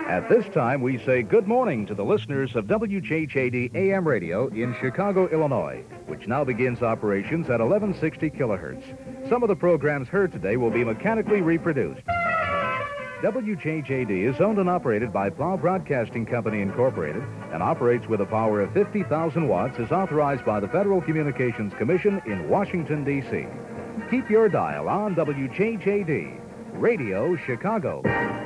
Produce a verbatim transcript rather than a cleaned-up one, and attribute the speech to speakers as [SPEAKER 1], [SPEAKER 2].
[SPEAKER 1] At this time, we say good morning to the listeners of W J J D A M radio in Chicago, Illinois, which now begins operations at eleven sixty kilohertz. Some of the programs heard today will be mechanically reproduced. W J J D is owned and operated by Plow Broadcasting Company, Incorporated, and operates with a power of fifty thousand watts as authorized by the Federal Communications Commission in Washington, D C Keep your dial on W J J D, Radio Chicago.